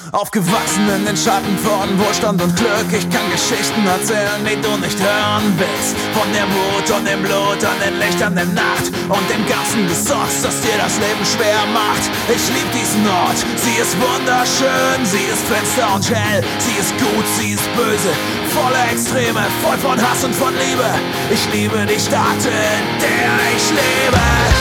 Aufgewachsen in den Schatten von Wohlstand und Glück. Ich kann Geschichten erzählen, die du nicht hören willst. Von der Wut und dem Blut an den Lichtern der Nacht und dem ganzen Gesocks, das dir das Leben schwer macht. Ich lieb diesen Ort, sie ist wunderschön, sie ist finster und hell. Sie ist gut, sie ist böse, voller Extreme, voll von Hass und von Liebe. Ich liebe die Stadt, in der ich lebe.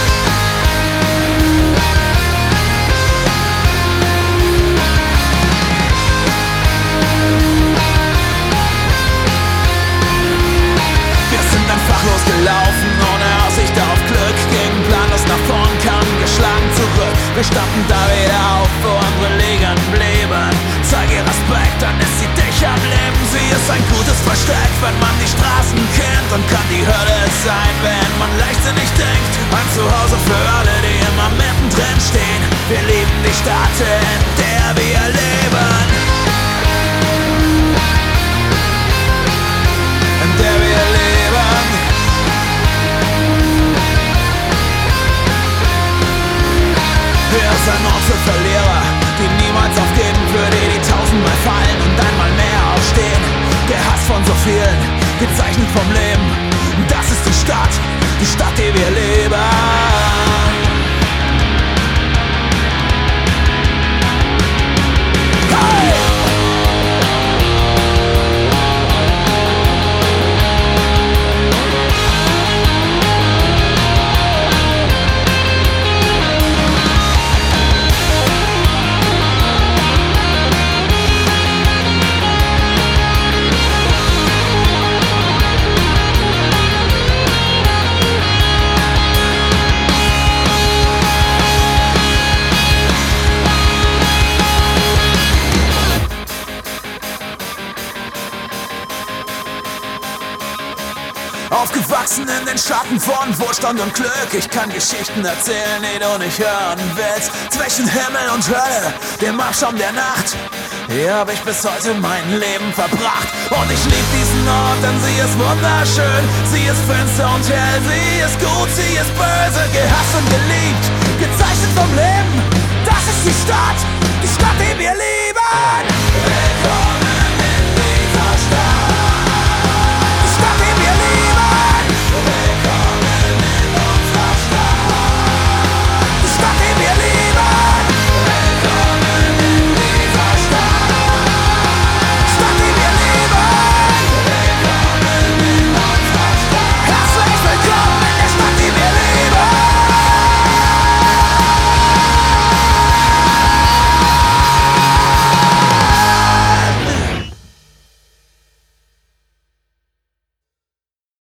Losgelaufen, ohne Aussicht auf Glück, gegen planlos nach vorn, kamen geschlagen zurück. Wir standen da wieder auf, wo andere liegen blieben. Zeig ihr Respekt, dann ist sie dich am Leben. Sie ist ein gutes Versteck, wenn man die Straßen kennt, und kann die Hölle sein, wenn man leichtsinnig denkt. Ein Zuhause für alle, die immer mittendrin stehen. Wir lieben die Stadt, in der wir leben. In der wir leben. Hier ist ein Ort für Verlierer, die niemals aufgeben, für die tausendmal fallen und einmal mehr aufstehen. Der Hass von so vielen, gezeichnet vom Leben. Das ist die Stadt, die wir leben. Aufgewachsen in den Schatten von Wohlstand und Glück. Ich kann Geschichten erzählen, die du nicht hören willst. Zwischen Himmel und Hölle, dem Abschaum der Nacht. Hier hab ich bis heute mein Leben verbracht. Und ich lieb diesen Ort, denn sie ist wunderschön. Sie ist finster und hell, sie ist gut, sie ist böse. Gehasst und geliebt, gezeichnet vom Leben. Das ist die Stadt.